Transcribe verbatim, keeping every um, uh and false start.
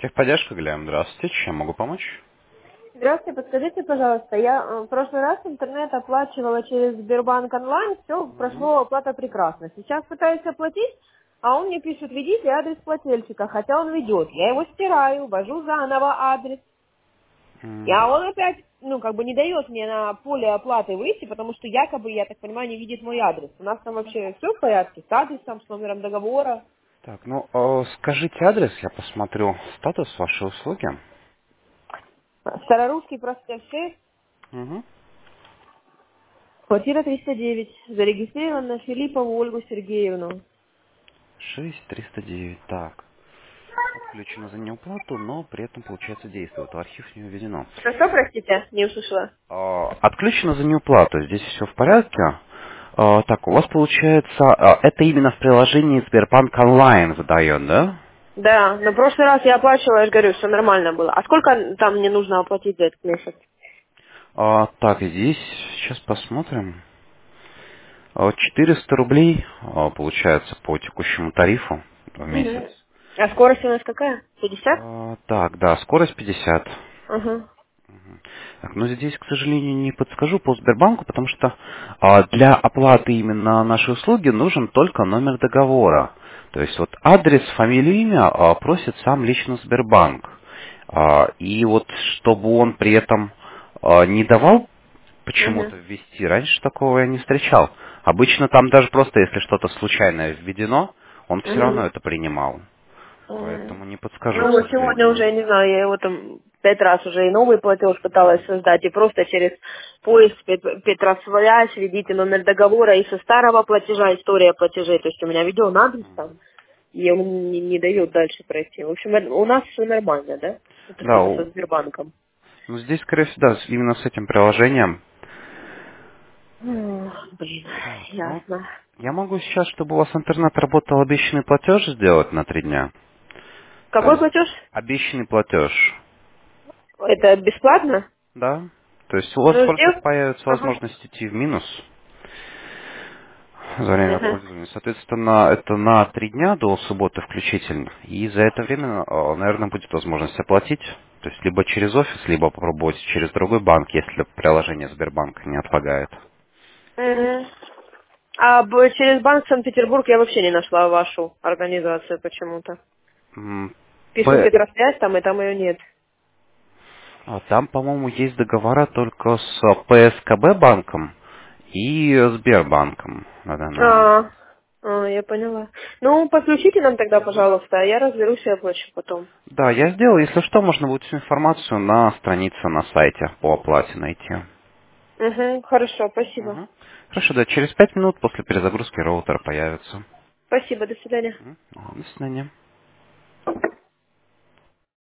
Техподдержка, Глеб, здравствуйте. Чем могу помочь? Здравствуйте, подскажите, пожалуйста, я э, в прошлый раз интернет оплачивала через Сбербанк онлайн, все Мгм. прошло, оплата прекрасно. Сейчас пытаюсь оплатить, а он мне пишет, введите адрес плательщика, хотя он ведет. Я его стираю, ввожу заново адрес. И, М, а он опять, ну, как бы не дает мне на поле оплаты выйти, потому что якобы, я так понимаю, не видит мой адрес. У нас там вообще все в порядке, с адресом, с номером договора. Так, ну, э, скажите адрес, я посмотрю статус вашей услуги. Старорусский проспект шесть, Угу. квартира триста девять, зарегистрирована Филиппову Ольгу Сергеевну. шесть триста девять. Так, отключено за неуплату, но при этом, получается, действует. В архив не введено. Что, что, простите, не услышала? Э, Отключено за неуплату. Здесь все в порядке. Э, Так, у вас получается, э, это именно в приложении Сбербанк онлайн выдает, да? Да, на прошлый раз я оплачивала, я же говорю, все нормально было. А сколько там мне нужно оплатить за этот месяц? А, так, здесь сейчас посмотрим. А, четыреста рублей а, получается по текущему тарифу в месяц. Мгм. А скорость у нас какая? Пятьдесят? А, так, да, скорость пятьдесят. Ага. Так, но здесь, к сожалению, не подскажу по Сбербанку, потому что а, для оплаты именно нашей услуги нужен только номер договора. То есть вот адрес, фамилию, имя а, просит сам лично Сбербанк. А, и вот чтобы он при этом а, не давал Мгм. почему-то ввести, раньше такого я не встречал. Обычно там даже просто, если что-то случайное введено, он все равно Мгм. это принимал. Мгм. Поэтому не подскажу, Ну к вот сегодня сожалению. уже, я не знаю, я его там пять раз уже и новый платеж пыталась создать, и просто через поиск пять, пять раз связь, введите номер договора, и со старого платежа история платежей, то есть у меня видео адрес там, и он не, не дает дальше пройти. В общем, это- у нас все нормально, да? Это Да, что-то со у- Сбербанком. ну здесь, скорее всего, да, с- именно с этим приложением. М, Блин, Так, ну, ясно. я могу сейчас, чтобы у вас интернет работал, обещанный платеж сделать на три дня. То Какой есть, платеж? обещанный платеж, Это бесплатно? да? То есть у вас Ну, просто сделай. появится Ага. возможность идти в минус за время Мгм. пользования. Соответственно, это на три дня до субботы включительно. И за это время, э, наверное, будет возможность оплатить. То есть либо через офис, либо попробовать через другой банк, если приложение Сбербанка не отлагает. Мгм. А б- через Банк Санкт-Петербург я вообще не нашла вашу организацию почему-то. М, Пишу П- Петросвязь, там и там ее нет. а Там, по-моему, есть договора только с ПСКБ банком и Сбербанком на данный момент. А, а, я поняла. Ну, подключите нам тогда, пожалуйста, а я разберусь и оплачу потом. Да, я сделал. Если что, можно будет всю информацию на странице на сайте по оплате найти. Угу, хорошо, спасибо. Мгм. Хорошо, да, через пять минут после перезагрузки роутера появится. Спасибо, до свидания. Мгм. До свидания.